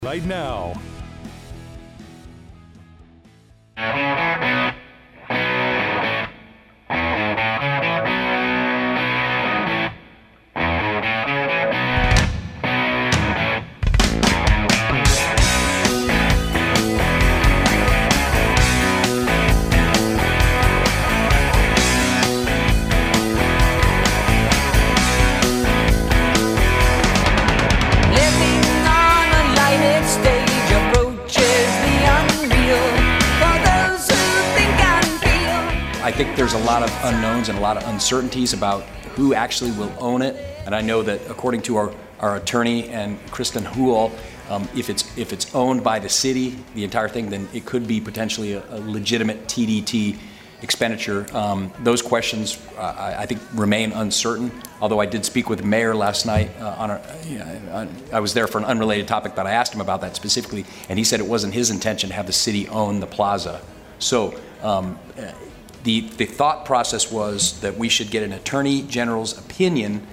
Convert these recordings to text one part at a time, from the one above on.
Right now. I think there's a lot of unknowns and a lot of uncertainties about who actually will own it. And I know that according to our attorney and Kristen Houle, if it's owned by the city, the entire thing, then it could be potentially a legitimate TDT expenditure. Those questions, I think, remain uncertain. Although I did speak with the mayor last night I was there for an unrelated topic, but I asked him about that specifically, and he said it wasn't his intention to have the city own the plaza. So the thought process was that we should get an attorney general's opinion,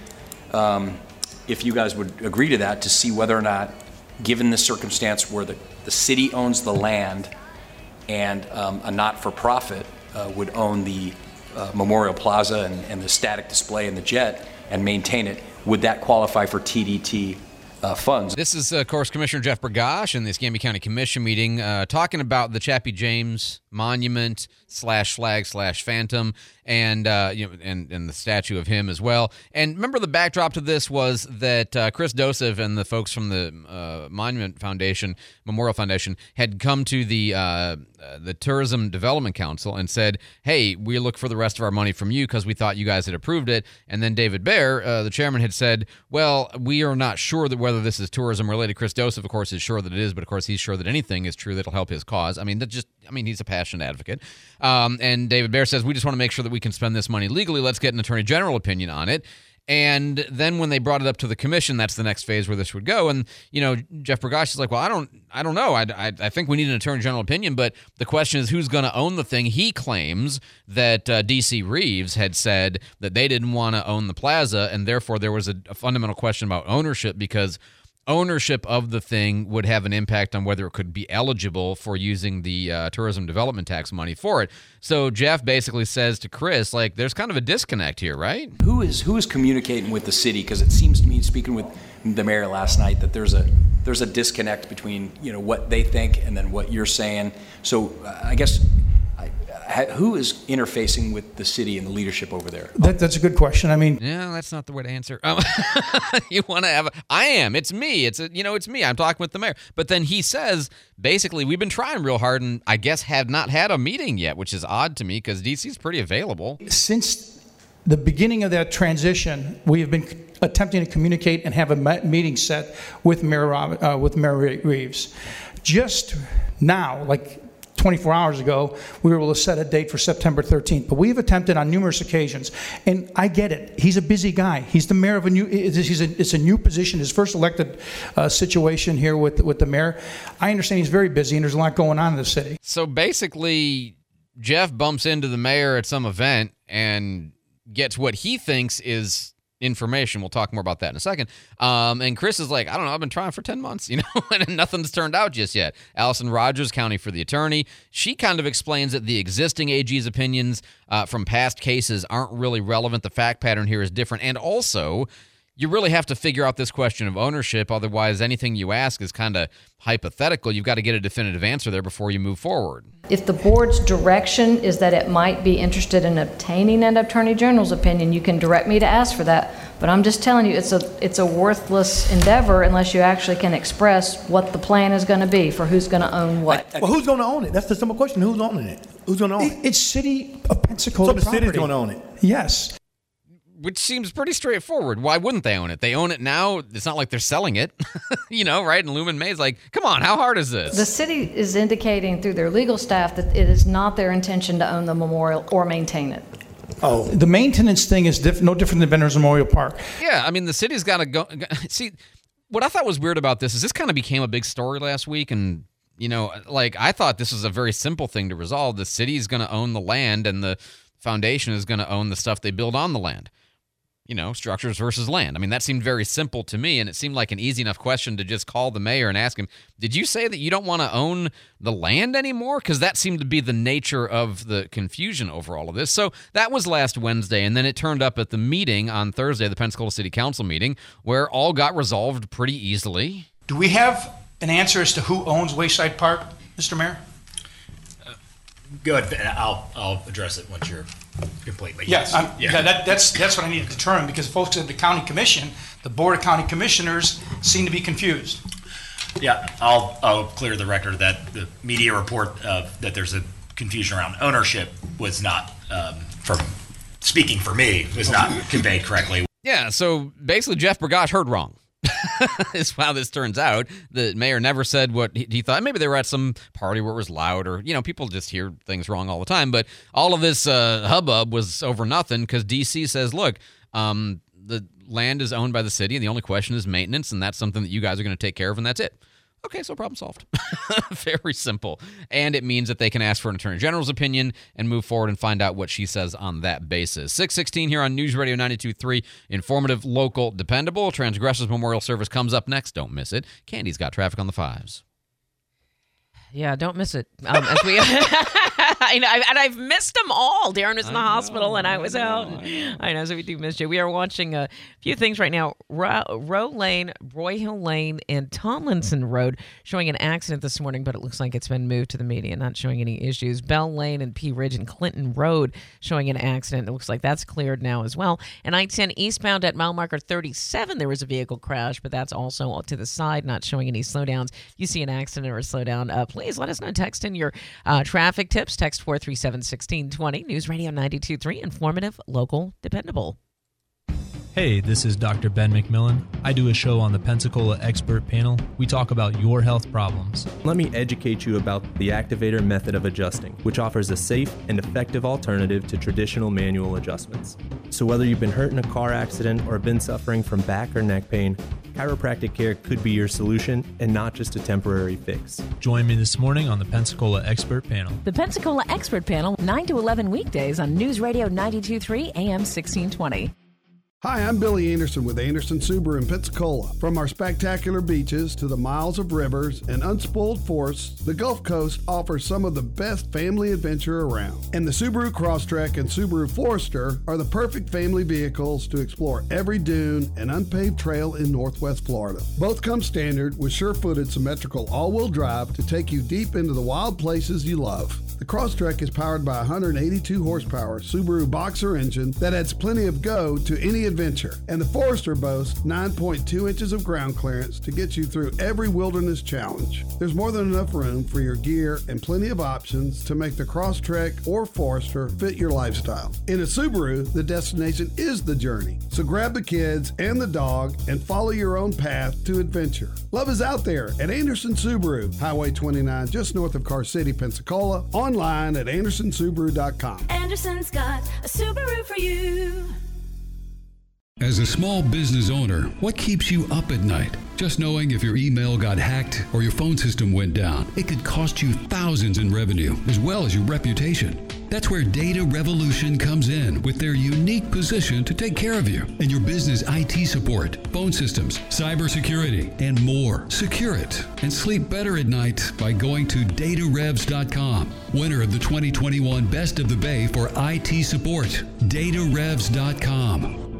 if you guys would agree to that, to see whether or not, given this circumstance where the city owns the land and a not-for-profit would own the Memorial Plaza and the static display and the jet and maintain it, would that qualify for TDT funds? This is, of course, Commissioner Jeff Bergosh in the Escambia County Commission meeting talking about the Chappie James monument /flag/phantom and and the statue of him as well. And remember, the backdrop to this was that Chris Dosef and the folks from the Monument Foundation, Memorial Foundation, had come to the Tourism Development Council and said, hey, we look for the rest of our money from you because we thought you guys had approved it. And then David Baer, the chairman, had said, well, we are not sure that whether this is tourism related. Chris Dosef, of course, is sure that it is, but of course he's sure that anything is true that'll help his cause. I mean, he's a passionate advocate. And David Baer says, we just want to make sure that we can spend this money legally. Let's get an attorney general opinion on it. And then when they brought it up to the commission, that's the next phase where this would go. And, Jeff Bergosh is like, well, I don't know. I think we need an attorney general opinion, but the question is who's going to own the thing. He claims that D.C. Reeves had said that they didn't want to own the plaza, and therefore there was a fundamental question about ownership, because ownership of the thing would have an impact on whether it could be eligible for using the tourism development tax money for it. So Jeff basically says to Chris, like, there's kind of a disconnect here, right? Who is communicating with the city? Because it seems to me, speaking with the mayor last night, that there's a disconnect between what they think and then what you're saying. So I guess who is interfacing with the city and the leadership over there? That's a good question. I mean, yeah, that's not the way to answer. You want to have I am. It's me. It's me. I'm talking with the mayor. But then he says, basically, we've been trying real hard, and I guess have not had a meeting yet, which is odd to me because DC's pretty available. Since the beginning of that transition, we have been attempting to communicate and have a meeting set with Mayor Reeves. Just now, like 24 hours ago, we were able to set a date for September 13th. But we've attempted on numerous occasions, and I get it. He's a busy guy. He's the mayor of it's a new position, his first elected situation here with the mayor. I understand he's very busy, and there's a lot going on in the city. So basically, Jeff bumps into the mayor at some event and gets what he thinks is information. We'll talk more about that in a second. And Chris is like, I don't know, I've been trying for 10 months, and nothing's turned out just yet. Allison Rogers, County for the attorney, she kind of explains that the existing AG's opinions from past cases aren't really relevant. The fact pattern here is different. And also, you really have to figure out this question of ownership. Otherwise, anything you ask is kind of hypothetical. You've got to get a definitive answer there before you move forward. If the board's direction is that it might be interested in obtaining an attorney general's opinion, you can direct me to ask for that. But I'm just telling you, it's a worthless endeavor unless you actually can express what the plan is going to be for who's going to own what. Well, who's going to own it? That's the simple question. Who's owning it? Who's going to own it? It's City of Pensacola property. So the city's going to own it? Yes. Which seems pretty straightforward. Why wouldn't they own it? They own it now. It's not like they're selling it, right? And Lumen May's like, come on, how hard is this? The city is indicating through their legal staff that it is not their intention to own the memorial or maintain it. Oh, the maintenance thing is no different than Veterans Memorial Park. Yeah, I mean, the city's got to go. See, what I thought was weird about this is this kind of became a big story last week, and I thought this was a very simple thing to resolve. The city's going to own the land, and the foundation is going to own the stuff they build on the land. structures versus land. I mean, that seemed very simple to me, and it seemed like an easy enough question to just call the mayor and ask him, did you say that you don't want to own the land anymore? Because that seemed to be the nature of the confusion over all of this. So that was last Wednesday, and then it turned up at the meeting on Thursday, the Pensacola City Council meeting, where all got resolved pretty easily. Do we have an answer as to who owns Wayside Park, Mr. Mayor? Good. I'll address it once you're complete. But Yes, that's what I need to determine, because folks at the county commission, the Board of County Commissioners, seem to be confused. Yeah, I'll clear the record that the media report that there's a confusion around ownership was not, from speaking for me, was not conveyed correctly. Yeah, so basically Jeff Bergosh heard wrong. Is how this turns out. The mayor never said what he thought. Maybe they were at some party where it was loud, or people just hear things wrong all the time. But all of this hubbub was over nothing, because DC says, look, the land is owned by the city, and the only question is maintenance, and that's something that you guys are going to take care of, and that's it. Okay, so problem solved. Very simple. And it means that they can ask for an attorney general's opinion and move forward and find out what she says on that basis. 6:16 here on News Radio 92.3. Informative, local, dependable. Transgressors Memorial Service comes up next. Don't miss it. Candy's got traffic on the 5s. Yeah, don't miss it. As we, I've missed them all. Darren was in the hospital, and I was out. I know, so we do miss you. We are watching a few things right now. Roe Lane, Broyhill Lane, and Tomlinson Road showing an accident this morning, but it looks like it's been moved to the median, not showing any issues. Bell Lane and P Ridge and Clinton Road showing an accident. It looks like that's cleared now as well. And I-10 eastbound at mile marker 37, there was a vehicle crash, but that's also to the side, not showing any slowdowns. If you see an accident or a slowdown, please let us know. Text in your traffic tips. Text 437-1620. News Radio 92.3. Informative, local, dependable. Hey, this is Dr. Ben McMillan. I do a show on the Pensacola Expert Panel. We talk about your health problems. Let me educate you about the Activator method of adjusting, which offers a safe and effective alternative to traditional manual adjustments. So whether you've been hurt in a car accident or have been suffering from back or neck pain, chiropractic care could be your solution and not just a temporary fix. Join me this morning on the Pensacola Expert Panel. The Pensacola Expert Panel, 9 to 11 weekdays on News Radio 92.3 AM 1620. Hi, I'm Billy Anderson with Anderson Subaru in Pensacola. From our spectacular beaches to the miles of rivers and unspoiled forests, the Gulf Coast offers some of the best family adventure around. And the Subaru Crosstrek and Subaru Forester are the perfect family vehicles to explore every dune and unpaved trail in Northwest Florida. Both come standard with sure-footed symmetrical all-wheel drive to take you deep into the wild places you love. The Crosstrek is powered by a 182 horsepower Subaru Boxer engine that adds plenty of go to any adventure. And the Forester boasts 9.2 inches of ground clearance to get you through every wilderness challenge. There's more than enough room for your gear and plenty of options to make the Crosstrek or Forester fit your lifestyle. In a Subaru, the destination is the journey. So grab the kids and the dog and follow your own path to adventure. Love is out there at Anderson Subaru, Highway 29, just north of Car City, Pensacola. Online at AndersonSubaru.com. Anderson's got a Subaru for you. As a small business owner, what keeps you up at night? Just knowing if your email got hacked or your phone system went down, it could cost you thousands in revenue as well as your reputation. That's where Data Revolution comes in with their unique position to take care of you and your business IT support, phone systems, cybersecurity, and more. Secure it and sleep better at night by going to datarevs.com. Winner of the 2021 Best of the Bay for IT support, datarevs.com.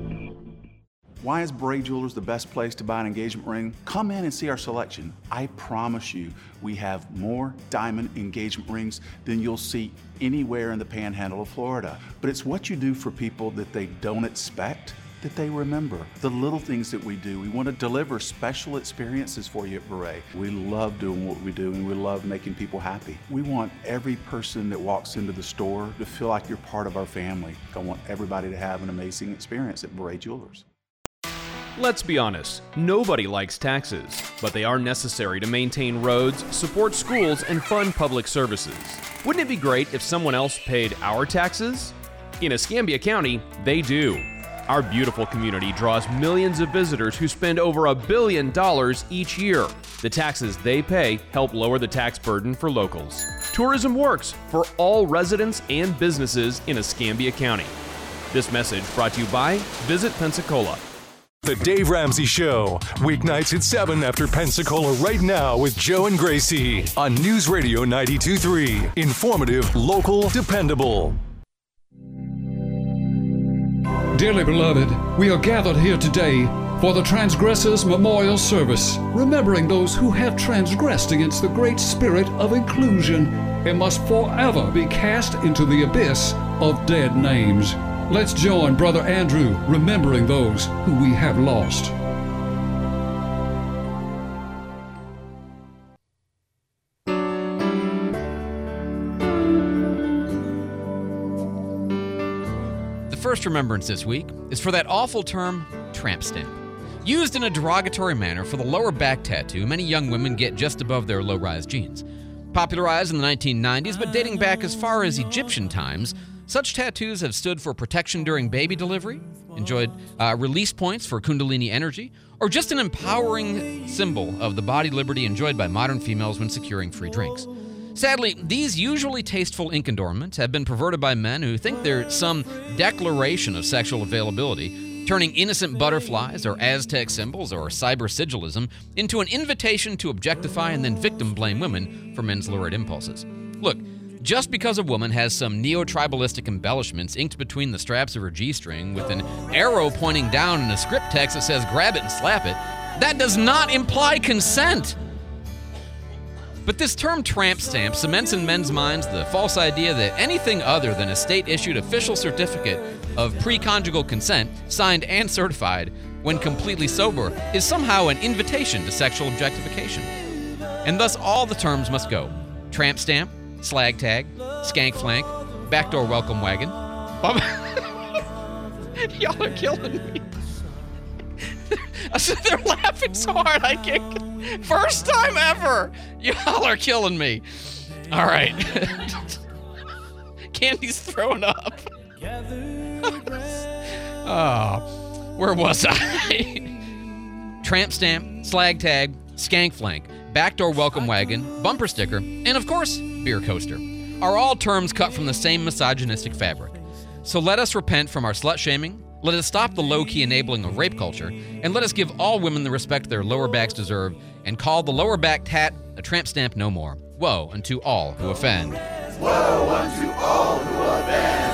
Why is Bray Jewelers the best place to buy an engagement ring? Come in and see our selection. I promise you, we have more diamond engagement rings than you'll see anywhere in the panhandle of Florida. But it's what you do for people that they don't expect that they remember. The little things that we do. We want to deliver special experiences for you at Beret. We love doing what we do, and we love making people happy. We want every person that walks into the store to feel like you're part of our family. I want everybody to have an amazing experience at Beret Jewelers. Let's be honest, nobody likes taxes, but they are necessary to maintain roads, support schools, and fund public services. Wouldn't it be great if someone else paid our taxes? In Escambia County, they do. Our beautiful community draws millions of visitors who spend over $1 billion each year. The taxes they pay help lower the tax burden for locals. Tourism works for all residents and businesses in Escambia County. This message brought to you by Visit Pensacola. The Dave Ramsey Show, weeknights at 7 after Pensacola right now with Joe and Gracie on News Radio 92.3. Informative, local, dependable. Dearly beloved, we are gathered here today for the Transgressors Memorial Service, remembering those who have transgressed against the great spirit of inclusion and must forever be cast into the abyss of dead names. Let's join Brother Andrew remembering those who we have lost. The first remembrance this week is for that awful term, tramp stamp. Used in a derogatory manner for the lower back tattoo many young women get just above their low-rise jeans. Popularized in the 1990s, but dating back as far as Egyptian times, such tattoos have stood for protection during baby delivery, enjoyed release points for Kundalini energy, or just an empowering symbol of the body liberty enjoyed by modern females when securing free drinks. Sadly, these usually tasteful ink adornments have been perverted by men who think they're some declaration of sexual availability, turning innocent butterflies or Aztec symbols or cyber sigilism into an invitation to objectify and then victim blame women for men's lurid impulses. Look, just because a woman has some neo-tribalistic embellishments inked between the straps of her G-string with an arrow pointing down and a script text that says grab it and slap it, that does not imply consent. But this term tramp stamp cements in men's minds the false idea that anything other than a state-issued official certificate of pre-conjugal consent, signed and certified when completely sober, is somehow an invitation to sexual objectification. And thus all the terms must go. Tramp stamp, slag tag, skank flank, backdoor welcome wagon. Y'all are killing me. They're laughing so hard I can't. First time ever. Y'all are killing me. All right. Candy's throwing up. Oh, where was I? Tramp stamp, slag tag, skank flank, backdoor welcome wagon, bumper sticker, and of course, beer coaster are all terms cut from the same misogynistic fabric. So let us repent from our slut-shaming, let us stop the low-key enabling of rape culture, and let us give all women the respect their lower backs deserve, and call the lower back tat a tramp stamp no more. Woe unto all who offend. Woe unto all who offend.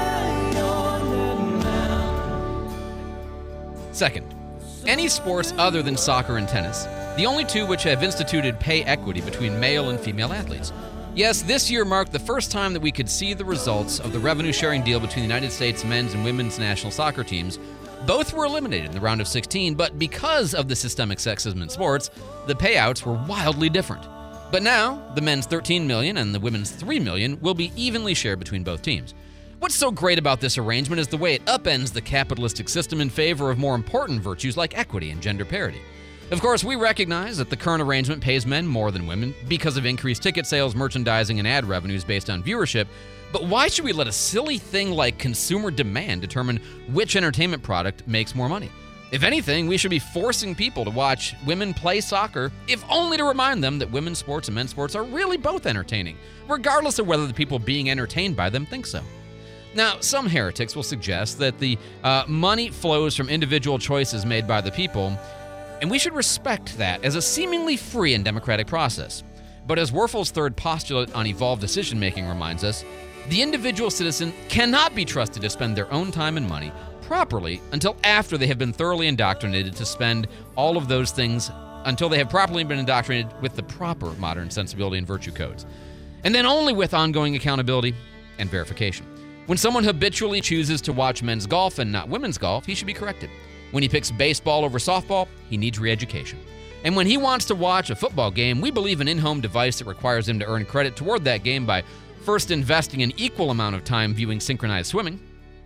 Second, any sports other than soccer and tennis, the only two which have instituted pay equity between male and female athletes. Yes, this year marked the first time that we could see the results of the revenue-sharing deal between the United States men's and women's national soccer teams. Both were eliminated in the round of 16, but because of the systemic sexism in sports, the payouts were wildly different. But now, the men's $13 million and the women's $3 million will be evenly shared between both teams. What's so great about this arrangement is the way it upends the capitalistic system in favor of more important virtues like equity and gender parity. Of course, we recognize that the current arrangement pays men more than women because of increased ticket sales, merchandising, and ad revenues based on viewership, but why should we let a silly thing like consumer demand determine which entertainment product makes more money? If anything, we should be forcing people to watch women play soccer, if only to remind them that women's sports and men's sports are really both entertaining, regardless of whether the people being entertained by them think so. Now, some heretics will suggest that the money flows from individual choices made by the people, and we should respect that as a seemingly free and democratic process. But as Werfel's third postulate on evolved decision-making reminds us, the individual citizen cannot be trusted to spend their own time and money properly until after they have been thoroughly indoctrinated to spend all of those things, until they have properly been indoctrinated with the proper modern sensibility and virtue codes. And then only with ongoing accountability and verification. When someone habitually chooses to watch men's golf and not women's golf, he should be corrected. When he picks baseball over softball, he needs re-education. And when he wants to watch a football game, we believe an in-home device that requires him to earn credit toward that game by first investing an equal amount of time viewing synchronized swimming,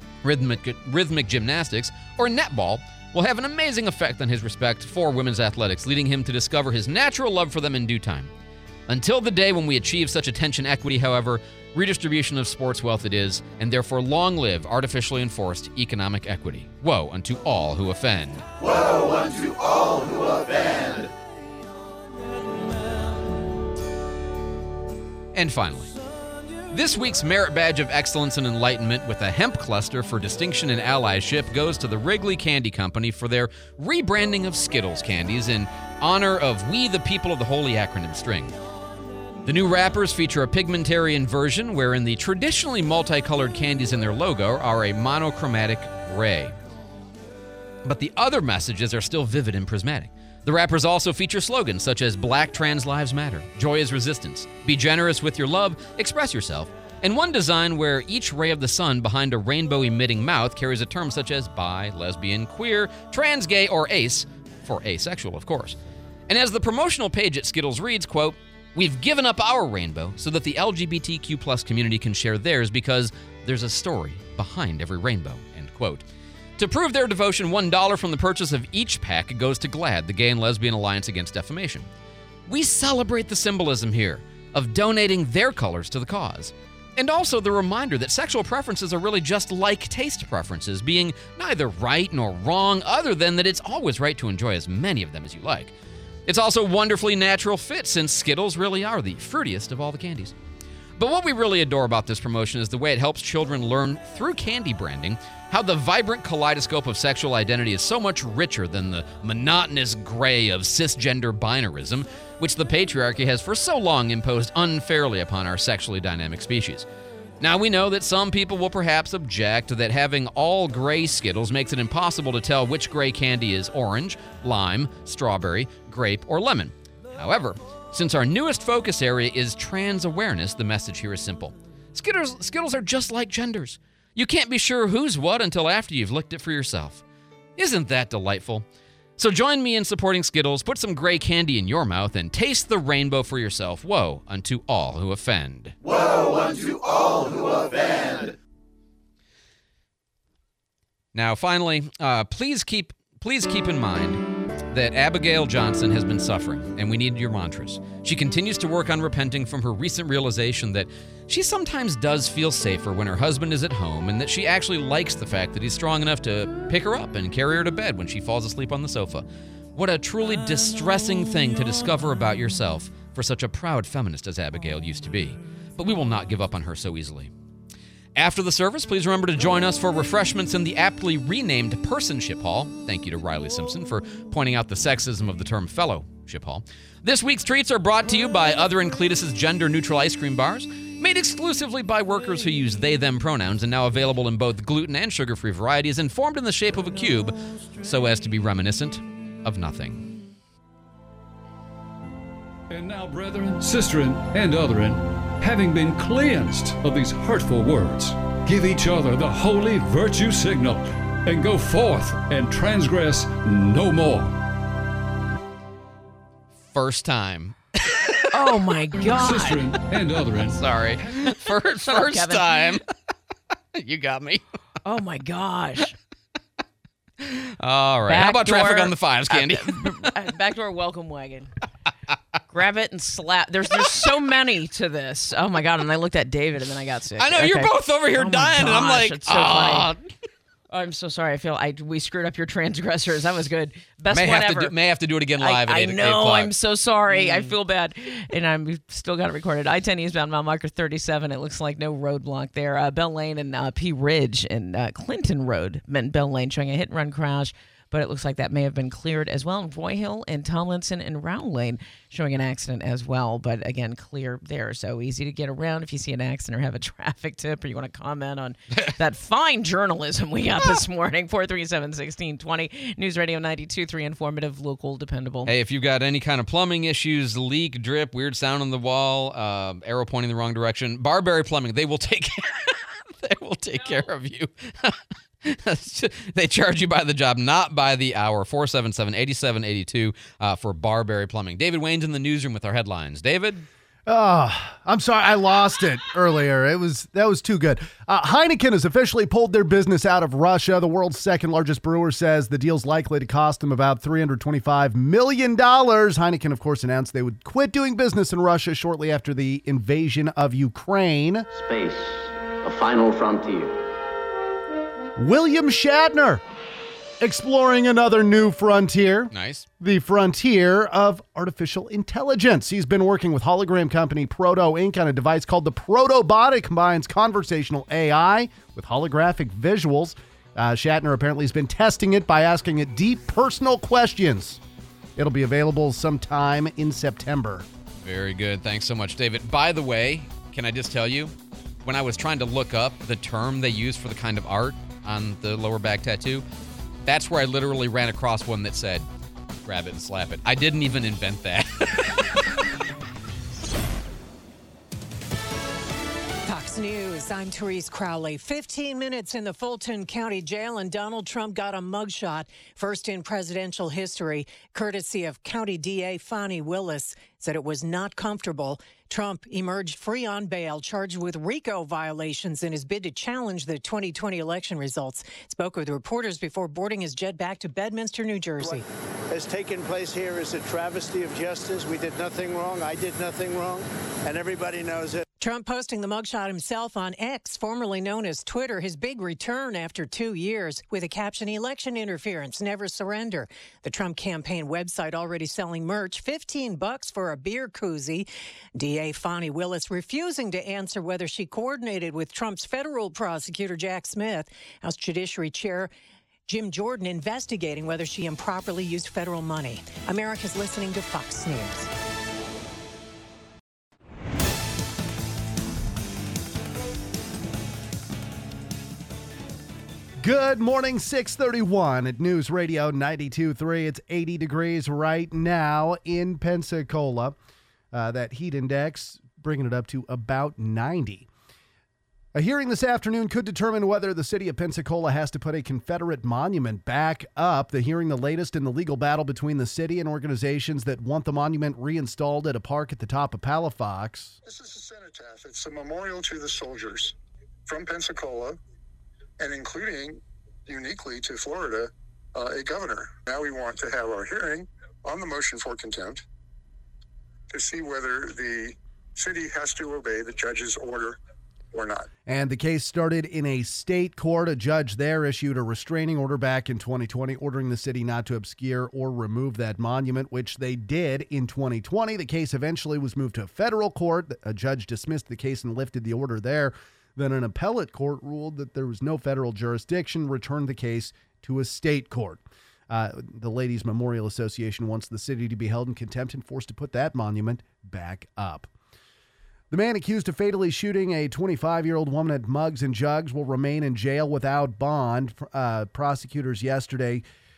rhythmic gymnastics, or netball will have an amazing effect on his respect for women's athletics, leading him to discover his natural love for them in due time. Until the day when we achieve such attention equity, however, redistribution of sports wealth it is, and therefore long live artificially enforced economic equity. Woe unto all who offend. Woe unto all who offend. And finally, This week's Merit Badge of Excellence and Enlightenment with a hemp cluster for distinction and allyship goes to the Wrigley Candy Company for their rebranding of Skittles candies in honor of We the People of the Holy Acronym String. The new wrappers feature a pigmentarian version wherein the traditionally multicolored candies in their logo are a monochromatic gray. But the other messages are still vivid and prismatic. The wrappers also feature slogans such as Black Trans Lives Matter, Joy is Resistance, Be Generous with Your Love, Express Yourself, and one design where each ray of the sun behind a rainbow-emitting mouth carries a term such as bi, lesbian, queer, trans, gay, or ace, for asexual, of course. And as the promotional page at Skittles reads, quote, "We've given up our rainbow so that the LGBTQ plus community can share theirs because there's a story behind every rainbow," end quote. To prove their devotion, $1 from the purchase of each pack goes to GLAAD, the Gay and Lesbian Alliance Against Defamation. We celebrate the symbolism here of donating their colors to the cause. And also the reminder that sexual preferences are really just like taste preferences, being neither right nor wrong, other than that it's always right to enjoy as many of them as you like. It's also a wonderfully natural fit, since Skittles really are the fruitiest of all the candies. But what we really adore about this promotion is the way it helps children learn through candy branding how the vibrant kaleidoscope of sexual identity is so much richer than the monotonous gray of cisgender binarism, which the patriarchy has for so long imposed unfairly upon our sexually dynamic species. Now, we know that some people will perhaps object that having all gray Skittles makes it impossible to tell which gray candy is orange, lime, strawberry, grape, or lemon. However, since our newest focus area is trans awareness, the message here is simple. Skittles are just like genders. You can't be sure who's what until after you've licked it for yourself. Isn't that delightful? So join me in supporting Skittles, put some gray candy in your mouth, and taste the rainbow for yourself. Woe unto all who offend. Woe unto all who offend. Now, finally, please keep in mind that Abigail Johnson has been suffering, and we need your mantras. She continues to work on repenting from her recent realization that she sometimes does feel safer when her husband is at home, and that she actually likes the fact that he's strong enough to pick her up and carry her to bed when she falls asleep on the sofa. What a truly distressing thing to discover about yourself for such a proud feminist as Abigail used to be. But we will not give up on her so easily. After the service, please remember to join us for refreshments in the aptly renamed Personship Hall. Thank you to Riley Simpson for pointing out the sexism of the term Fellowship Hall. This week's treats are brought to you by Other and Cletus's gender-neutral ice cream bars, made exclusively by workers who use they-them pronouns and now available in both gluten and sugar-free varieties and formed in the shape of a cube so as to be reminiscent of nothing. And now, brethren, sisterin, and otherin, having been cleansed of these hurtful words, give each other the holy virtue signal, and go forth and transgress no more. First time. Oh my God. Sisterin and otherin. Sorry. First Kevin. time. You got me. Oh my gosh. All right. How about traffic on the fives, Candy? Backdoor welcome wagon. Grab it and slap. There's so many to this. Oh my God. And I looked at David and then I got sick. I know, you're both over here dying, and I'm like, it's so funny. I'm so sorry. I feel we screwed up your transgressors. That was good. Best one ever. May have to do it again live at 8 o'clock. I know. I'm so sorry. I feel bad. And I'm still got it recorded. I-10 eastbound, mile marker 37. It looks like no roadblock there. Bell Lane and P Ridge and Clinton Road, Bell Lane, showing a hit-and-run crash. But it looks like that may have been cleared as well. And Roy Hill and Tomlinson and Round Lane showing an accident as well. But again, clear there. So easy to get around if you see an accident or have a traffic tip or you want to comment on that fine journalism we got this morning. 437-1620. News Radio 92.3. Informative, local, dependable. Hey, if you've got any kind of plumbing issues, leak, drip, weird sound on the wall, arrow pointing the wrong direction, Barberry Plumbing, they will take care of you. They charge you by the job, not by the hour. 477-8782 for Barberry Plumbing. David Wayne's in the newsroom with our headlines. David? I'm sorry, I lost it earlier. That was too good. Heineken has officially pulled their business out of Russia. The world's second largest brewer says the deal's likely to cost them about $325 million. Heineken, of course, announced they would quit doing business in Russia shortly after the invasion of Ukraine. Space, a final frontier. William Shatner exploring another new frontier. Nice. The frontier of artificial intelligence. He's been working with hologram company Proto Inc. on a device called the Protobot. It combines conversational AI with holographic visuals. Shatner apparently has been testing it by asking it deep personal questions. It'll be available sometime in September. Very good. Thanks so much, David. By the way, can I just tell you, when I was trying to look up the term they use for the kind of art on the lower back tattoo, that's where I literally ran across one that said, grab it and slap it. I didn't even invent that. Fox News, I'm Therese Crowley. 15 minutes in the Fulton County Jail, and Donald Trump got a mugshot, first in presidential history, courtesy of County DA Fani Willis. Said it was not comfortable. Trump emerged free on bail, charged with RICO violations in his bid to challenge the 2020 election results. Spoke with reporters before boarding his jet back to Bedminster, New Jersey. What has taken place here is a travesty of justice. We did nothing wrong. I did nothing wrong, and everybody knows it. Trump posting the mugshot himself on X, formerly known as Twitter, his big return after 2 years, with a caption, "Election interference, never surrender." The Trump campaign website already selling merch, $15 for a beer koozie. DA Fani Willis refusing to answer whether she coordinated with Trump's federal prosecutor, Jack Smith. House Judiciary Chair Jim Jordan investigating whether she improperly used federal money. America's listening to Fox News. Good morning, 631 at News Radio 92.3. It's 80 degrees right now in Pensacola. That heat index bringing it up to about 90. A hearing this afternoon could determine whether the city of Pensacola has to put a Confederate monument back up. The hearing, the latest in the legal battle between the city and organizations that want the monument reinstalled at a park at the top of Palafox. This is a cenotaph. It's a memorial to the soldiers from Pensacola, and including, uniquely to Florida, a governor. Now we want to have our hearing on the motion for contempt to see whether the city has to obey the judge's order or not. And the case started in a state court. A judge there issued a restraining order back in 2020, ordering the city not to obscure or remove that monument, which they did in 2020. The case eventually was moved to a federal court. A judge dismissed the case and lifted the order there. Then an appellate court ruled that there was no federal jurisdiction, returned the case to a state court. The Ladies Memorial Association wants the city to be held in contempt and forced to put that monument back up. The man accused of fatally shooting a 25-year-old woman at Mugs and Jugs will remain in jail without bond. Prosecutors yesterday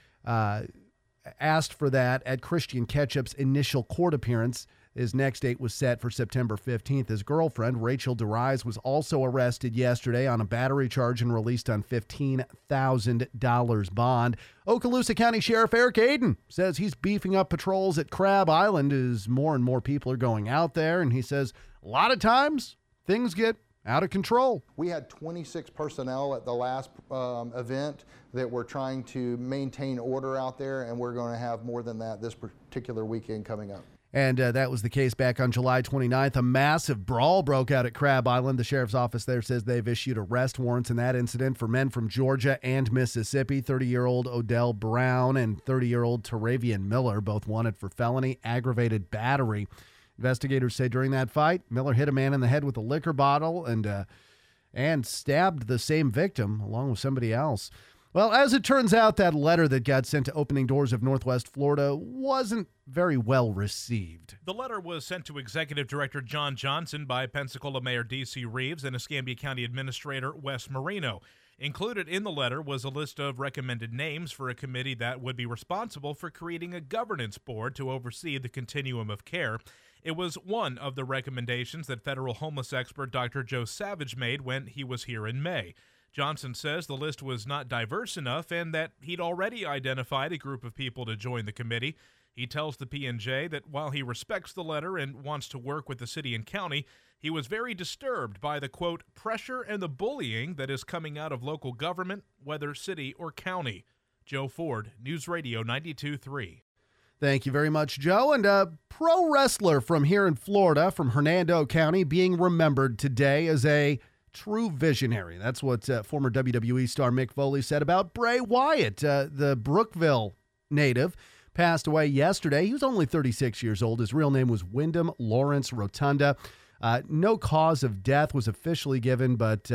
asked for that at Christian Ketchup's initial court appearance. His next date was set for September 15th. His girlfriend, Rachel DeRise, was also arrested yesterday on a battery charge and released on $15,000 bond. Okaloosa County Sheriff Eric Aiden says he's beefing up patrols at Crab Island as more and more people are going out there. And he says a lot of times things get out of control. We had 26 personnel at the last event that were trying to maintain order out there, and we're going to have more than that this particular weekend coming up. And that was the case back on July 29th. A massive brawl broke out at Crab Island. The sheriff's office there says they've issued arrest warrants in that incident for men from Georgia and Mississippi. 30-year-old Odell Brown and 30-year-old Teravian Miller, both wanted for felony aggravated battery. Investigators say during that fight, Miller hit a man in the head with a liquor bottle and stabbed the same victim along with somebody else. Well, as it turns out, that letter that got sent to Opening Doors of Northwest Florida wasn't very well received. The letter was sent to Executive Director John Johnson by Pensacola Mayor D.C. Reeves and Escambia County Administrator Wes Marino. Included in the letter was a list of recommended names for a committee that would be responsible for creating a governance board to oversee the continuum of care. It was one of the recommendations that federal homeless expert Dr. Joe Savage made when he was here in May. Johnson says the list was not diverse enough and that he'd already identified a group of people to join the committee. He tells the P&J that while he respects the letter and wants to work with the city and county, he was very disturbed by the, quote, pressure and the bullying that is coming out of local government, whether city or county. Joe Ford, News Radio 92.3. Thank you very much, Joe. And a pro wrestler from here in Florida, from Hernando County, being remembered today as a true visionary. That's what former WWE star Mick Foley said about Bray Wyatt. The Brookville native passed away yesterday. He was only 36 years old. His real name was Wyndham Lawrence Rotunda. No cause of death was officially given, but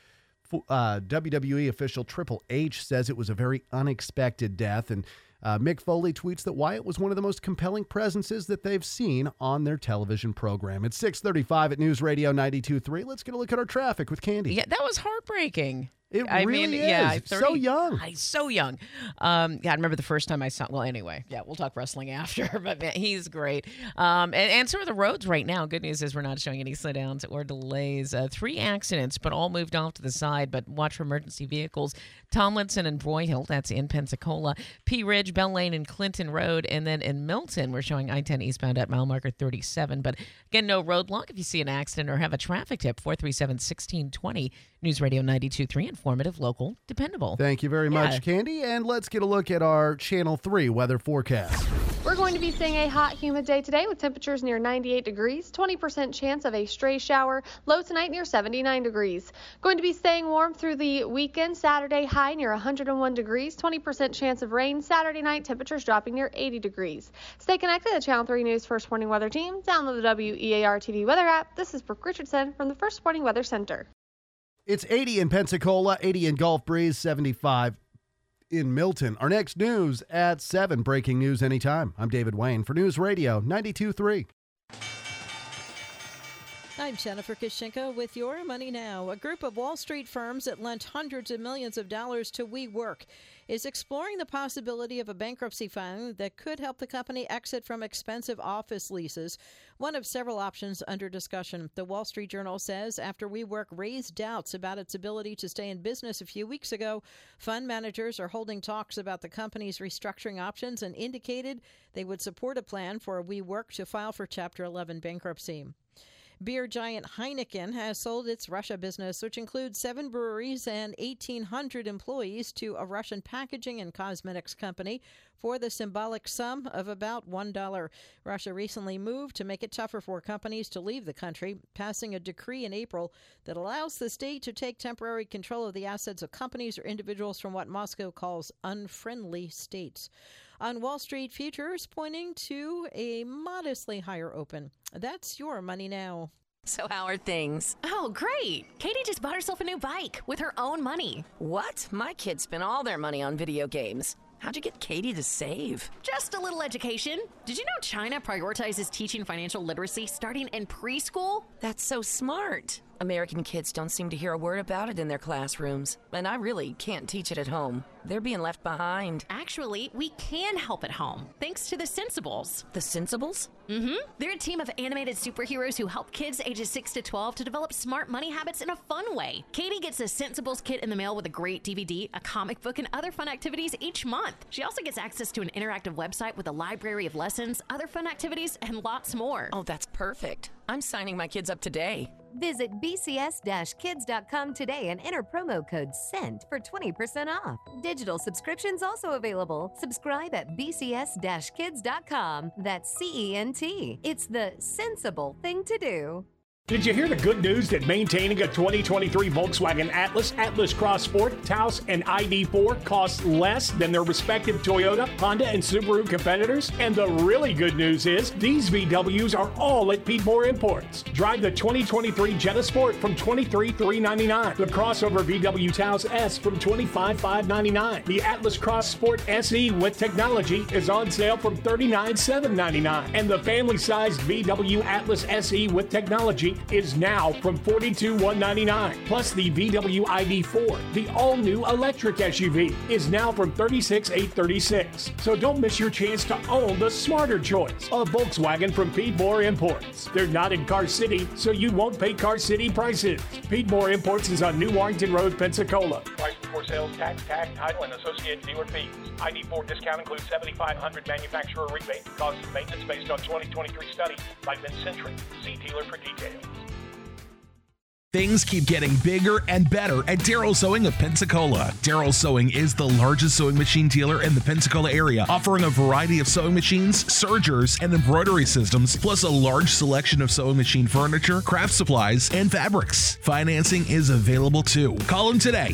WWE official Triple H says it was a very unexpected death. And Mick Foley tweets that Wyatt was one of the most compelling presences that they've seen on their television program. It's 6:35 at News Radio 92.3. Let's get a look at our traffic with Candy. Yeah, that was heartbreaking. It really is. Yeah, So young. He's so young. I remember the first time I saw. Well, anyway, yeah, we'll talk wrestling after. But man, he's great. And so are the roads right now. Good news is we're not showing any slowdowns or delays. 3 accidents, but all moved off to the side. But watch for emergency vehicles. Tomlinson and Broyhill, that's in Pensacola. P Ridge, Bell Lane, and Clinton Road, and then in Milton, we're showing I-10 eastbound at mile marker 37. But again, no roadblock. If you see an accident or have a traffic tip, 437-1620. News Radio 92.3, informative, local, dependable. Thank you very much, Candy. And let's get a look at our Channel 3 weather forecast. We're going to be seeing a hot, humid day today with temperatures near 98 degrees, 20% chance of a stray shower, low tonight near 79 degrees. Going to be staying warm through the weekend, Saturday high near 101 degrees, 20% chance of rain, Saturday night temperatures dropping near 80 degrees. Stay connected to the Channel 3 News First Warning Weather Team. Download the WEAR TV weather app. This is Brooke Richardson from the First Warning Weather Center. It's 80 in Pensacola, 80 in Gulf Breeze, 75 in Milton. Our next news at 7. Breaking news anytime. I'm David Wayne for News Radio 92.3. I'm Jennifer Kishinka with Your Money Now. A group of Wall Street firms that lent hundreds of millions of dollars to WeWork is exploring the possibility of a bankruptcy filing that could help the company exit from expensive office leases, one of several options under discussion. The Wall Street Journal says after WeWork raised doubts about its ability to stay in business a few weeks ago, fund managers are holding talks about the company's restructuring options and indicated they would support a plan for WeWork to file for Chapter 11 bankruptcy. Beer giant Heineken has sold its Russia business, which includes 7 breweries and 1,800 employees, to a Russian packaging and cosmetics company for the symbolic sum of about $1. Russia recently moved to make it tougher for companies to leave the country, passing a decree in April that allows the state to take temporary control of the assets of companies or individuals from what Moscow calls unfriendly states. On Wall Street, futures pointing to a modestly higher open. That's Your Money Now. So how are things? Oh, great. Katie just bought herself a new bike with her own money. What? My kids spent all their money on video games. How'd you get Katie to save? Just a little education. Did you know China prioritizes teaching financial literacy starting in preschool? That's so smart. American kids don't seem to hear a word about it in their classrooms, and I really can't teach it at home. They're being left behind. Actually, we can help at home, thanks to the Sensibles. The Sensibles? Mm-hmm. They're a team of animated superheroes who help kids ages 6 to 12 to develop smart money habits in a fun way. Katie gets a Sensibles kit in the mail with a great DVD, a comic book, and other fun activities each month. She also gets access to an interactive website with a library of lessons, other fun activities, and lots more. Oh, that's perfect. I'm signing my kids up today. Visit bcs-kids.com today and enter promo code SENT for 20% off. Digital subscriptions also available. Subscribe at bcs-kids.com. That's CENT. It's the sensible thing to do. Did you hear the good news that maintaining a 2023 Volkswagen Atlas, Atlas Cross Sport, Taos, and ID4 costs less than their respective Toyota, Honda, and Subaru competitors? And the really good news is these VWs are all at Pete Moore Imports. Drive the 2023 Jetta Sport from $23,399, the crossover VW Taos S from $25,599. The Atlas Cross Sport SE with technology is on sale from $39,799, and the family-sized VW Atlas SE with technology is now from $42,199. Plus the VW ID4, the all-new electric SUV, is now from $36,836. So don't miss your chance to own the smarter choice of Volkswagen from Pete Moore Imports. They're not in Car City, so you won't pay Car City prices. Pete Moore Imports is on New Warrington Road, Pensacola. Price before sales, tax, tag, title, and associated dealer fees. ID4 discount includes $7,500 manufacturer rebate. Cost of maintenance based on 2023 study by Mid-Century. See dealer for details. Things keep getting bigger and better at Darrow Sewing of Pensacola. Darrow Sewing is the largest sewing machine dealer in the Pensacola area, offering a variety of sewing machines, sergers, and embroidery systems, plus a large selection of sewing machine furniture, craft supplies, and fabrics. Financing is available too. Call them today,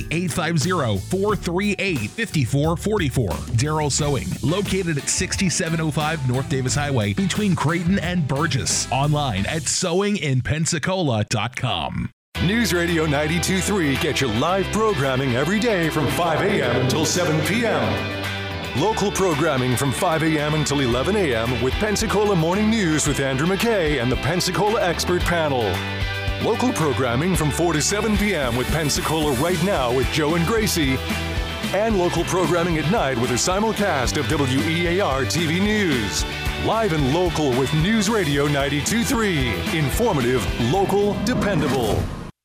850-438-5444. Darrow Sewing, located at 6705 North Davis Highway between Creighton and Burgess. Online at sewinginpensacola.com. News Radio 92.3 gets your live programming every day from 5 a.m. until 7 p.m. Local programming from 5 a.m. until 11 a.m. with Pensacola Morning News with Andrew McKay and the Pensacola Expert Panel. Local programming from 4 to 7 p.m. with Pensacola Right Now with Joe and Gracie. And local programming at night with a simulcast of WEAR TV News. Live and local with News Radio 92.3. Informative, local, dependable.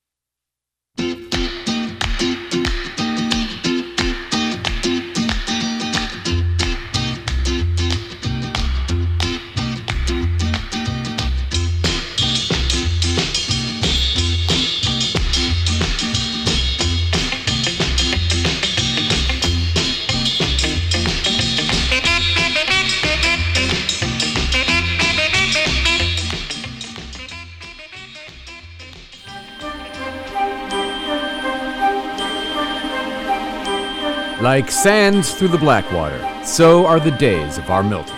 Like sands through the Blackwater, so are the days of our Milton.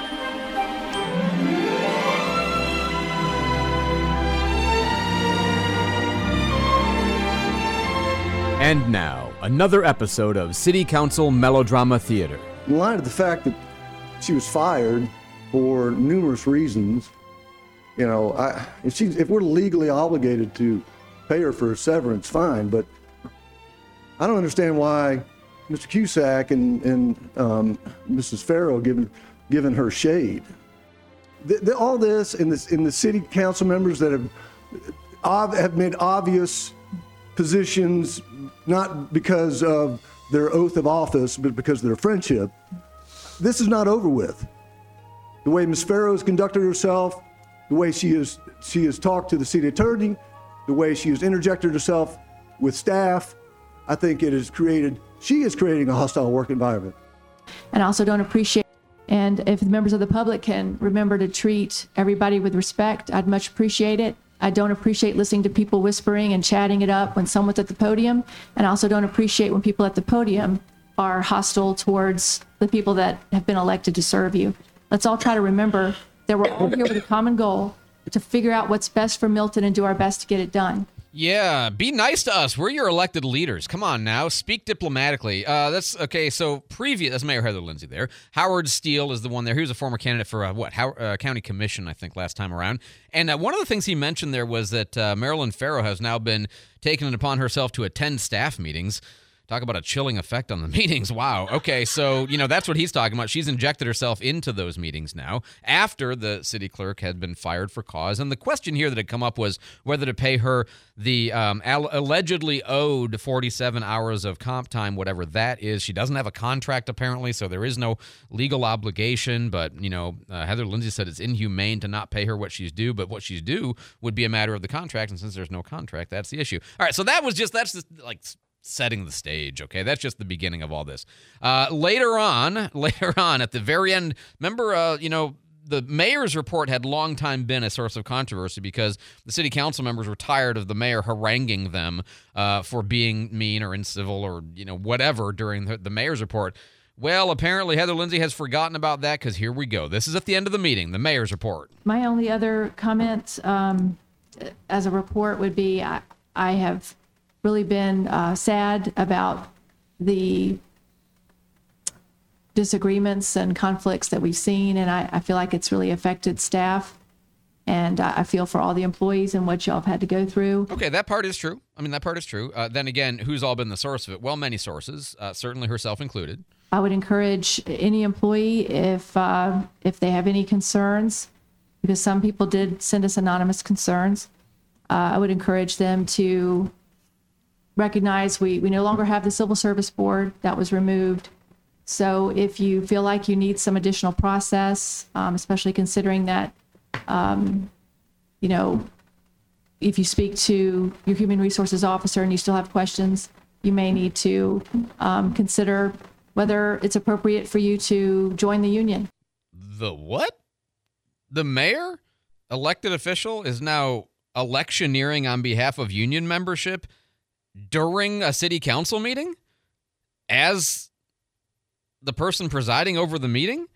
And now, another episode of City Council Melodrama Theater. In light of the fact that she was fired for numerous reasons, you know, if we're legally obligated to pay her for a severance, fine, but I don't understand why Mr. Cusack and Mrs. Farrow given her shade. All this in the city council members that have made obvious positions, not because of their oath of office, but because of their friendship. This is not over with. The way Ms. Farrow has conducted herself, the way she has talked to the city attorney, the way she has interjected herself with staff, I think she is creating a hostile work environment. And I also don't appreciate, and if the members of the public can remember to treat everybody with respect, I'd much appreciate it. I don't appreciate listening to people whispering and chatting it up when someone's at the podium. And I also don't appreciate when people at the podium are hostile towards the people that have been elected to serve you. Let's all try to remember that we're all here with a common goal to figure out what's best for Milton and do our best to get it done. Yeah, be nice to us. We're your elected leaders. Come on now, speak diplomatically. That's okay. So that's Mayor Heather Lindsay there. Howard Steele is the one there. He was a former candidate for County Commission, I think, last time around. And one of the things he mentioned there was that Marilyn Farrow has now been taking it upon herself to attend staff meetings. Talk about a chilling effect on the meetings. Wow. Okay, so, that's what he's talking about. She's injected herself into those meetings now after the city clerk had been fired for cause. And the question here that had come up was whether to pay her the allegedly owed 47 hours of comp time, whatever that is. She doesn't have a contract, apparently, so there is no legal obligation. But, Heather Lindsay said it's inhumane to not pay her what she's due, but what she's due would be a matter of the contract. And since there's no contract, that's the issue. All right, so that's just like setting the stage, okay? That's just the beginning of all this. Later on, at the very end, remember, the mayor's report had long time been a source of controversy because the city council members were tired of the mayor haranguing them for being mean or incivil or, whatever during the mayor's report. Well, apparently Heather Lindsay has forgotten about that because here we go. This is at the end of the meeting, the mayor's report. My only other comment as a report would be I have really been sad about the disagreements and conflicts that we've seen, and I feel like it's really affected staff, and I feel for all the employees and what y'all have had to go through. Okay, that part is true. That part is true. Then again, who's all been the source of it? Well, many sources, certainly herself included. I would encourage any employee, if they have any concerns, because some people did send us anonymous concerns, I would encourage them to recognize we no longer have the Civil Service Board. That was removed. So if you feel like you need some additional process, especially considering that, if you speak to your human resources officer and you still have questions, you may need to consider whether it's appropriate for you to join the union. The what? The mayor, elected official, is now electioneering on behalf of union membership during a city council meeting as the person presiding over the meeting?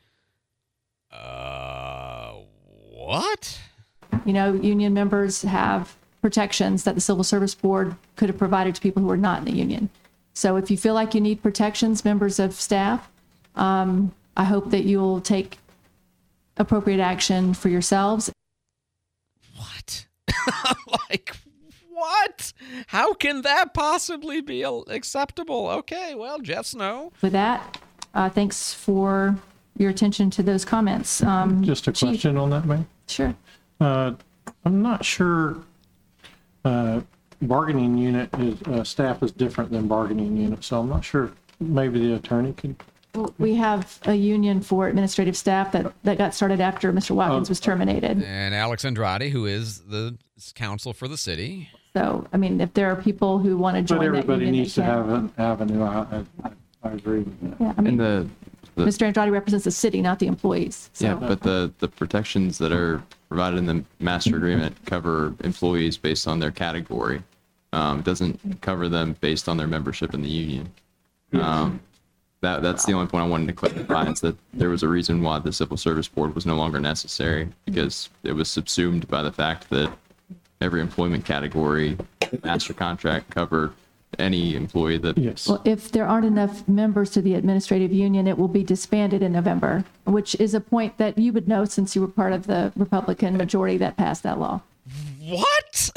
What? You know, union members have protections that the Civil Service Board could have provided to people who are not in the union. So if you feel like you need protections, members of staff, I hope that you'll take appropriate action for yourselves. What? Like, what? How can that possibly be acceptable? Okay, well, Jeff Snow. With that, thanks for your attention to those comments. Just a question on that, ma'am? Sure. I'm not sure bargaining unit is staff is different than bargaining unit, so I'm not sure. Maybe the attorney could. We have a union for administrative staff that got started after Mr. Watkins was terminated. And Alex Andrade, who is the counsel for the city. So, I mean, if there are people who want to join that union, everybody needs to have an avenue. I agree with that. Yeah, I mean, And Mr. Andrade represents the city, not the employees. So. Yeah, but the protections that are provided in the master agreement cover employees based on their category. It doesn't cover them based on their membership in the union. That's the only point I wanted to clarify, is that there was a reason why the Civil Service Board was no longer necessary, because it was subsumed by the fact that every employment category master contract covered any employee that... Yes. Well, if there aren't enough members to the administrative union, it will be disbanded in November, which is a point that you would know since you were part of the Republican majority that passed that law. What?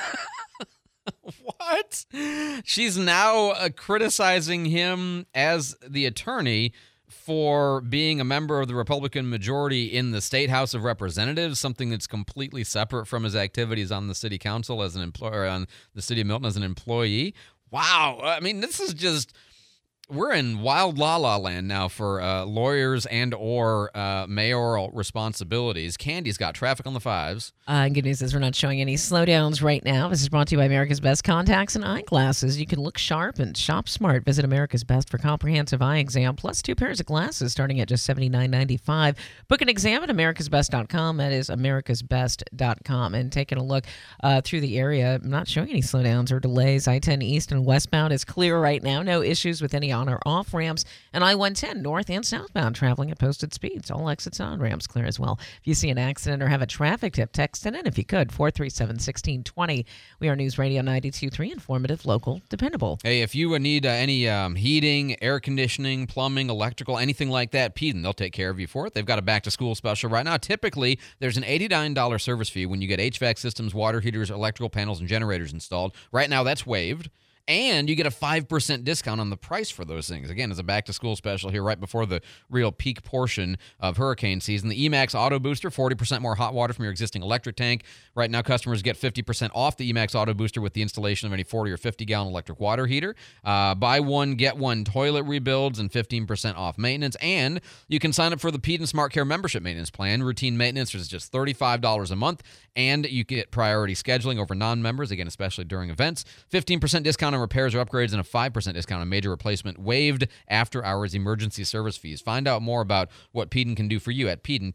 What? She's now criticizing him as the attorney for being a member of the Republican majority in the State House of Representatives, something that's completely separate from his activities on the city council as an employer, on the city of Milton as an employee. Wow. I mean, this is just... We're in wild la-la land now for lawyers and or mayoral responsibilities. Candy's got traffic on the fives. Good news is we're not showing any slowdowns right now. This is brought to you by America's Best Contacts and Eyeglasses. You can look sharp and shop smart. Visit America's Best for comprehensive eye exam, plus 2 pairs of glasses starting at just $79.95. Book an exam at americasbest.com. That is americasbest.com. And taking a look through the area, I'm not showing any slowdowns or delays. I-10 east and westbound is clear right now. No issues with any on or off ramps, and I-110 north and southbound traveling at posted speeds. All exits on ramps clear as well. If you see an accident or have a traffic tip, text it in if you could. 437-1620. We are News Radio 92.3, informative, local, dependable. Hey, if you need any heating, air conditioning, plumbing, electrical, anything like that, Peden, they'll take care of you for it. They've got a back-to-school special right now. Typically, there's an $89 service fee when you get HVAC systems, water heaters, electrical panels, and generators installed. Right now, that's waived. And you get a 5% discount on the price for those things. Again, it's a back-to-school special here right before the real peak portion of hurricane season. The EMAX Auto Booster, 40% more hot water from your existing electric tank. Right now, customers get 50% off the EMAX Auto Booster with the installation of any 40 or 50-gallon electric water heater. Buy one, get one toilet rebuilds and 15% off maintenance. And you can sign up for the Peden Smart Care membership maintenance plan. Routine maintenance is just $35 a month, and you get priority scheduling over non-members, again, especially during events. 15% discount on repairs or upgrades and a 5% discount on major replacement waived after-hours emergency service fees. Find out more about what Peden can do for you at Peden,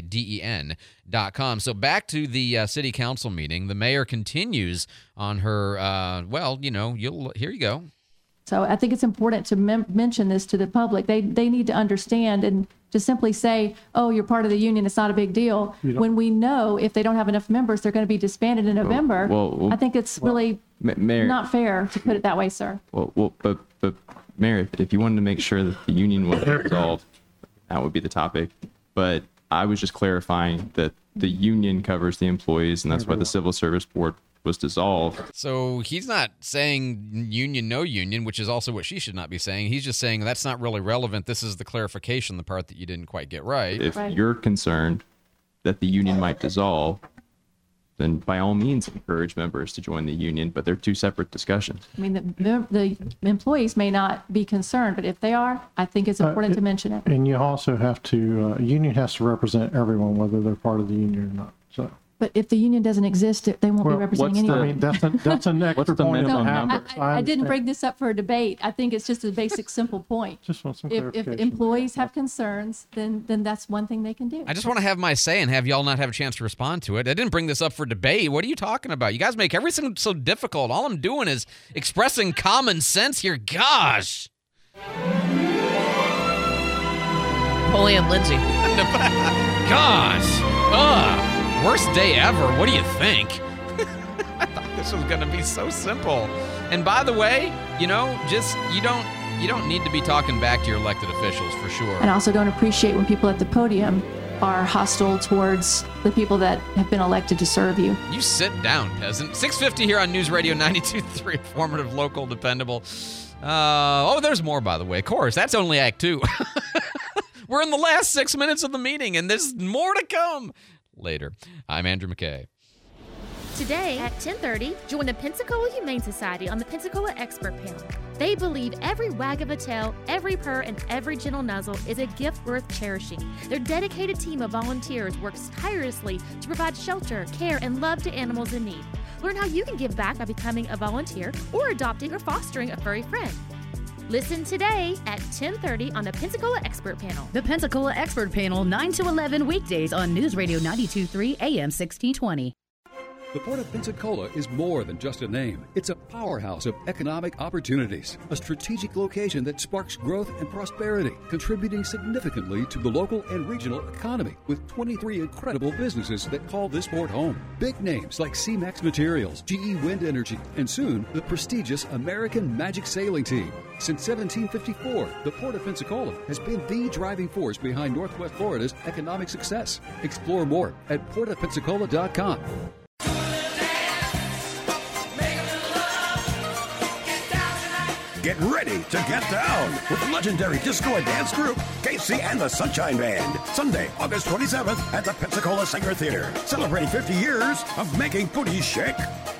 PEADEN.com. So back to the city council meeting. The mayor continues on her, here you go. So I think it's important to mention this to the public. They need to understand, and to simply say, oh, you're part of the union, it's not a big deal. When we know if they don't have enough members, they're going to be disbanded in November. I think it's really not fair to put it that way, sir. But Mayor, if you wanted to make sure that the union was resolved, that would be the topic. But I was just clarifying that the union covers the employees, and that's why the Civil Service Board was dissolved. So he's not saying union, no union, which is also what she should not be saying. He's just saying that's not really relevant. This is the clarification, the part that you didn't quite get right. If you're concerned that the union might dissolve, then by all means encourage members to join the union, but they're two separate discussions. I mean, the employees may not be concerned, but if they are, I think it's important to mention it. And you also have to, union has to represent everyone, whether they're part of the union or not. So. But if the union doesn't exist, they won't be representing anyone. I mean, that's an extra point of the habit. I didn't bring this up for a debate. I think it's just a basic, simple point. Just want some If clarification. employees have concerns, then that's one thing they can do. I just want to have my say and have y'all not have a chance to respond to it. I didn't bring this up for debate. What are you talking about? You guys make everything so difficult. All I'm doing is expressing common sense here. Gosh. Paulie and Lindsay. Gosh. Worst day ever. What do you think? I thought this was going to be so simple. And by the way, you don't need to be talking back to your elected officials for sure. And I also don't appreciate when people at the podium are hostile towards the people that have been elected to serve you. You sit down, peasant. 650 here on News Radio 92.3, informative, local, dependable. There's more, by the way. Of course, that's only Act 2. We're in the last 6 minutes of the meeting, and there's more to come later. I'm Andrew McKay. Today at 10:30, join the Pensacola Humane Society on the Pensacola Expert Panel. They believe every wag of a tail, every purr, and every gentle nuzzle is a gift worth cherishing. Their dedicated team of volunteers works tirelessly to provide shelter, care, and love to animals in need. Learn how you can give back by becoming a volunteer or adopting or fostering a furry friend. Listen today at 10:30 on the Pensacola Expert Panel. The Pensacola Expert Panel, 9 to 11 weekdays on News Radio 92.3 AM 1620. The Port of Pensacola is more than just a name. It's a powerhouse of economic opportunities, a strategic location that sparks growth and prosperity, contributing significantly to the local and regional economy, with 23 incredible businesses that call this port home. Big names like C-Max Materials, GE Wind Energy, and soon the prestigious American Magic Sailing Team. Since 1754, the Port of Pensacola has been the driving force behind Northwest Florida's economic success. Explore more at portofpensacola.com. Get ready to get down with legendary disco and dance group KC and the Sunshine Band. Sunday, August 27th at the Pensacola Sanger Theater. Celebrating 50 years of making booties shake.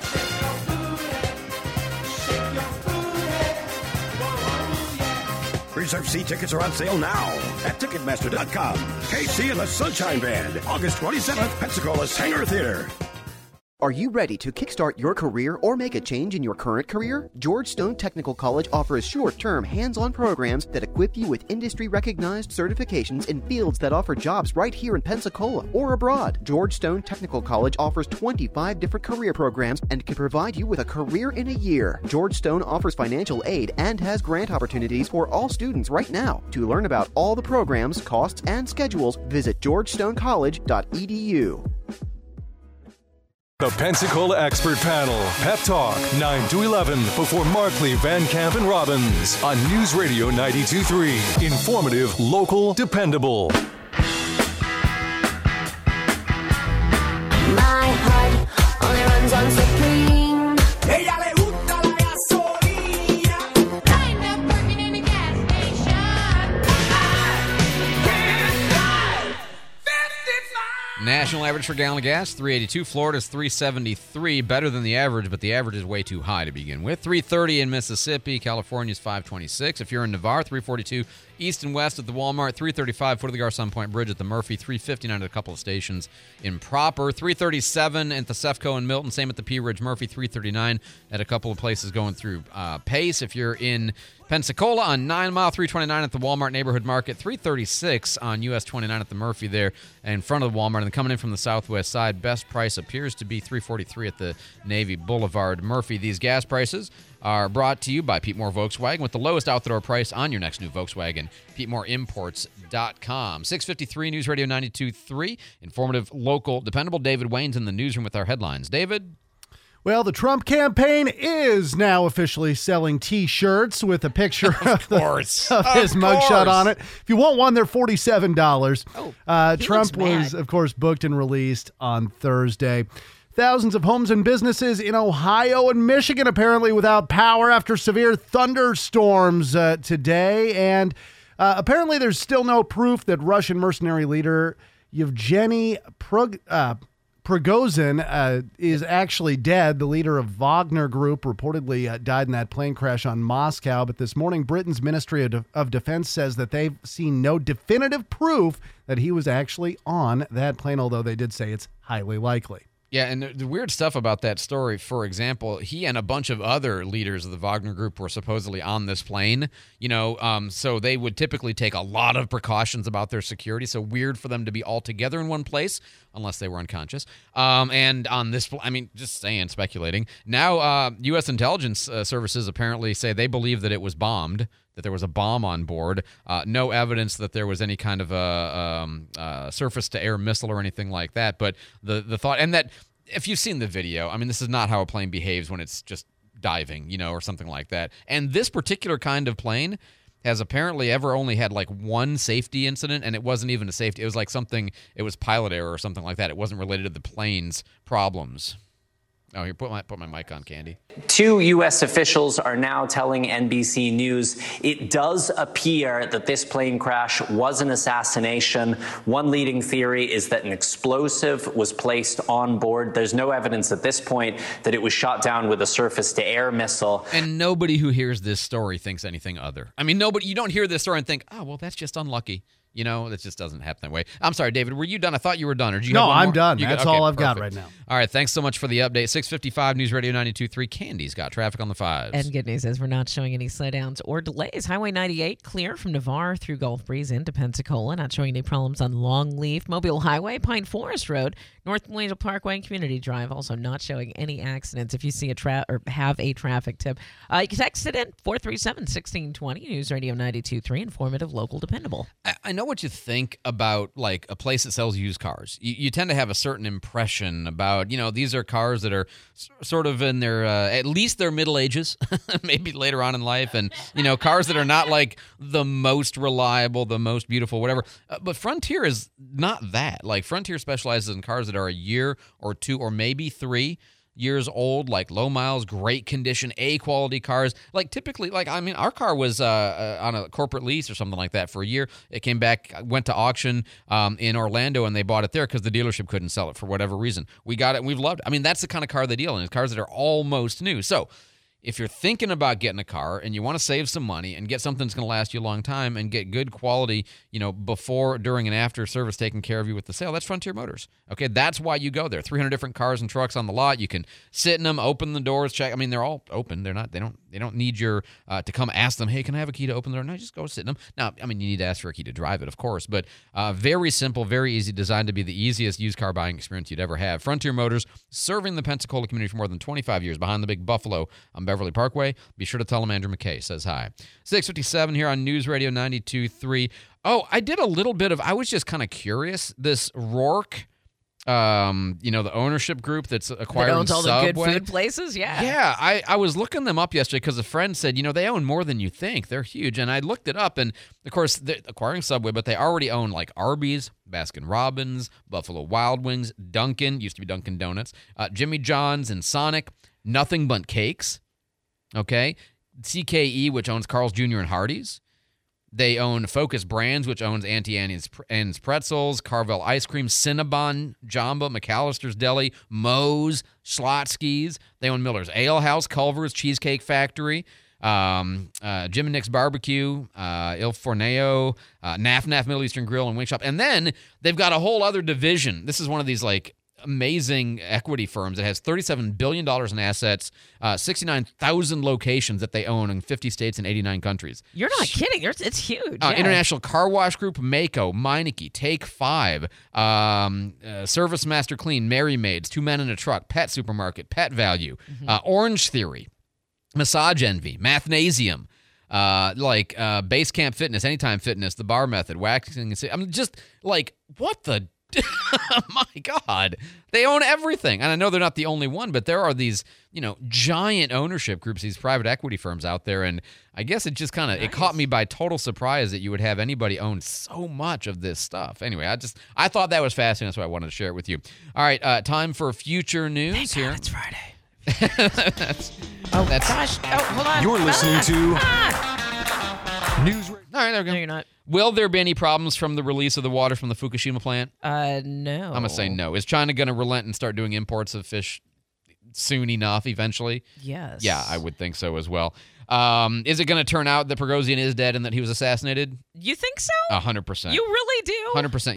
Reserve seat tickets are on sale now at Ticketmaster.com. KC and the Sunshine Band, August 27th, Pensacola Sanger Theater. Are you ready to kickstart your career or make a change in your current career? George Stone Technical College offers short-term, hands-on programs that equip you with industry-recognized certifications in fields that offer jobs right here in Pensacola or abroad. George Stone Technical College offers 25 different career programs and can provide you with a career in a year. George Stone offers financial aid and has grant opportunities for all students right now. To learn about all the programs, costs, and schedules, visit georgestoncollege.edu. The Pensacola Expert Panel, Pep Talk, 9 to 11, before Markley, Van Camp, and Robbins on News Radio 92.3. Informative, local, dependable. My heart only runs on Supreme. Ella le gusta la gasolina. Kind of working in a gas station. National average for gallon of gas, 382. Florida's 373, better than the average, but the average is way too high to begin with. 330 in Mississippi. California's 526. If you're in Navarre, 342 east and west at the Walmart. 335 foot of the Garcon Point Bridge at the Murphy. 359 at a couple of stations in Proper. 337 at the Sefco and Milton. Same at the Pea Ridge Murphy. 339 at a couple of places going through Pace. If you're in Pensacola on 9 Mile, 329 at the Walmart Neighborhood Market, 336 on US 29 at the Murphy there in front of the Walmart. And coming in from the southwest side, best price appears to be 343 at the Navy Boulevard Murphy. These gas prices are brought to you by Pete Moore Volkswagen with the lowest out-the-door price on your next new Volkswagen. PeteMooreImports.com. 653 News Radio 92.3. Informative, local, dependable. David Wayne's in the newsroom with our headlines. David? Well, the Trump campaign is now officially selling T-shirts with a picture of his mugshot on it. If you want one, they're $47. Trump was, of course, booked and released on Thursday. Thousands of homes and businesses in Ohio and Michigan apparently without power after severe thunderstorms today. And apparently there's still no proof that Russian mercenary leader Yevgeny Prigozhin is actually dead. The leader of Wagner Group reportedly died in that plane crash on Moscow. But this morning, Britain's Ministry of Defense says that they've seen no definitive proof that he was actually on that plane, although they did say it's highly likely. Yeah, and the weird stuff about that story, for example, he and a bunch of other leaders of the Wagner Group were supposedly on this plane, so they would typically take a lot of precautions about their security, so weird for them to be all together in one place, unless they were unconscious. And on this, just saying, speculating. Now, U.S. intelligence services apparently say they believe that it was bombed, that there was a bomb on board. No evidence that there was any kind of a surface-to-air missile or anything like that. But the thought, and that if you've seen the video, this is not how a plane behaves when it's just diving, or something like that. And this particular kind of plane has apparently ever only had like one safety incident, and it wasn't even a safety. It was like it was pilot error or something like that. It wasn't related to the plane's problems. Oh, here, put my mic on, Candy. 2 U.S. officials are now telling NBC News it does appear that this plane crash was an assassination. One leading theory is that an explosive was placed on board. There's no evidence at this point that it was shot down with a surface-to-air missile. And nobody who hears this story thinks anything other. Nobody. You don't hear this story and think, oh, well, that's just unlucky. That just doesn't happen that way. I'm sorry, David, were you done? I thought you were done. Or did you have one I'm more? done. You That's okay, all I've got perfect. right now. All right, thanks so much for the update. 6:55 News Radio 92.3. Candy's got traffic on the 5s. And good news is we're not showing any slowdowns or delays. Highway 98 clear from Navarre through Gulf Breeze into Pensacola. Not showing any problems on Longleaf, Mobile Highway, Pine Forest Road, North Angel Parkway, and Community Drive. Also not showing any accidents. If you see have a traffic tip, you can text it in 437-1620. News Radio 92.3. Informative, local, dependable. I know what you think about like a place that sells used cars. You tend to have a certain impression about, these are cars that are sort of in their, at least their middle ages, maybe later on in life. And, cars that are not like the most reliable, the most beautiful, whatever. But Frontier is not that. Like Frontier specializes in cars that are a year or 2 or maybe 3 years old, like low miles, great condition, A-quality cars. Like typically, our car was on a corporate lease or something like that for a year. It came back, went to auction in Orlando, and they bought it there because the dealership couldn't sell it for whatever reason. We got it, and we've loved it. That's the kind of car they deal in, cars that are almost new. So if you're thinking about getting a car and you want to save some money and get something that's going to last you a long time and get good quality, before, during, and after service taking care of you with the sale, that's Frontier Motors. Okay, that's why you go there. 300 different cars and trucks on the lot. You can sit in them, open the doors, check. They're all open. They don't need your to come ask them, hey, can I have a key to open the door? No, just go sit in them. Now, you need to ask for a key to drive it, of course, but very simple, very easy, designed to be the easiest used car buying experience you'd ever have. Frontier Motors, serving the Pensacola community for more than 25 years, behind the Big Buffalo on Beverly Parkway. Be sure to tell them Andrew McKay says hi. 6:57 here on News Radio 92.3. Oh, I did a little bit of, I was just kind of curious. This Rourke, the ownership group that's acquiring owns all Subway. the good food places? Yeah. Yeah, I was looking them up yesterday because a friend said, they own more than you think. They're huge. And I looked it up, and of course, they're acquiring Subway, but they already own like Arby's, Baskin Robbins, Buffalo Wild Wings, Dunkin', used to be Dunkin' Donuts, Jimmy John's and Sonic, Nothing But Cakes, okay? CKE, which owns Carl's Jr. and Hardee's. They own Focus Brands, which owns Auntie Anne's Pretzels, Carvel Ice Cream, Cinnabon, Jamba, McAllister's Deli, Moe's, Schlotzsky's. They own Miller's Ale House, Culver's, Cheesecake Factory, Jim and Nick's Barbecue, Il Forneo, Naf Middle Eastern Grill and Wing Shop. And then they've got a whole other division. This is one of these like amazing equity firms that has $37 billion in assets, 69,000 locations that they own in 50 states and 89 countries. You're not kidding. It's huge. Yeah. International Car Wash Group, Maaco, Meineke, Take 5, Service Master Clean, Mary Maids, Two Men in a Truck, Pet Supermarket, Pet Value, Orange Theory, Massage Envy, Mathnasium, Base Camp Fitness, Anytime Fitness, The Bar Method, Waxing. Just like, what the... My God, they own everything. And I know they're not the only one, but there are these, giant ownership groups, these private equity firms out there. And I guess it just kind of, it caught me by total surprise that you would have anybody own so much of this stuff. Anyway, I thought that was fascinating. That's why I wanted to share it with you. All right, time for future news here. It's Friday. Gosh. Oh, hold on. You're listening to News. All right, there we go. No, you're not. Will there be any problems from the release of the water from the Fukushima plant? No. I'm going to say no. Is China going to relent and start doing imports of fish soon enough, eventually? Yes. Yeah, I would think so as well. Is it going to turn out that Prigozhin is dead and that he was assassinated? You think so? 100%. You really do? 100%.